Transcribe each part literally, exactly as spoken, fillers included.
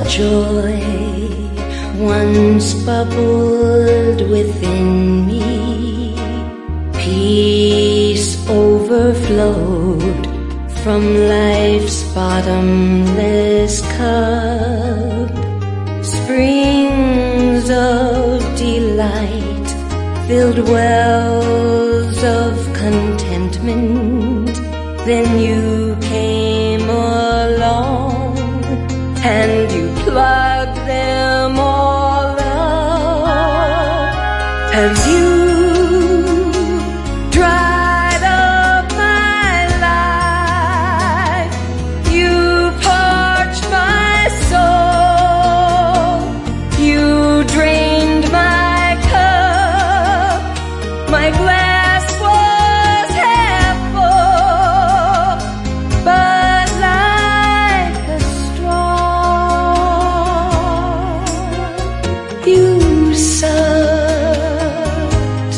joy once bubbled within me. Peace overflowed from life's bottomless cup. Springs of delight filled wells of contentment. Then you came along and you plugged them all up, and you dried up my life. You parched my soul. You drained my cup. My glass was half full, but like a straw, you sucked.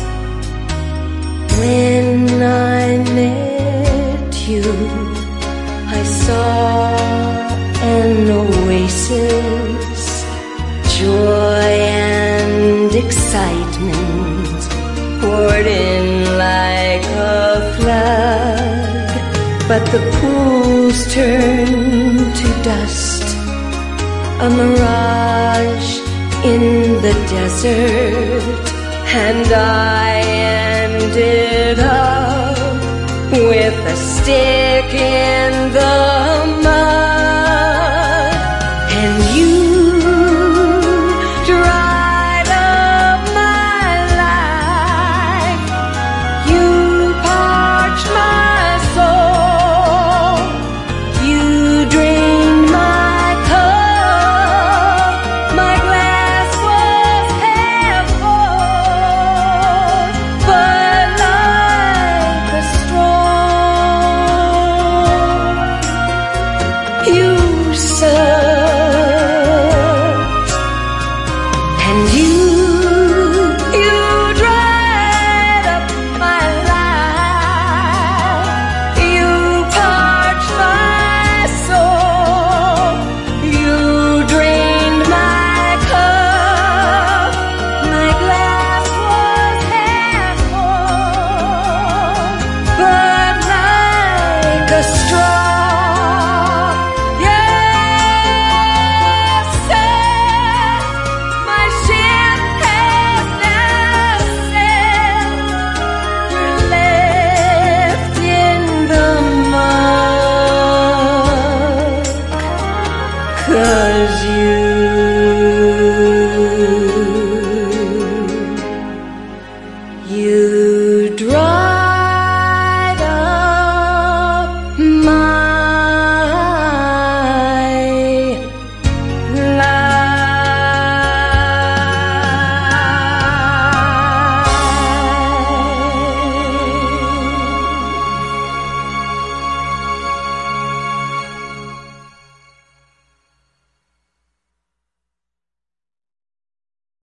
When I met you, I saw an oasis, joy and excitement poured in like a flood. But the pools turned to dust, a mirage in the desert, and I ended up with a stick in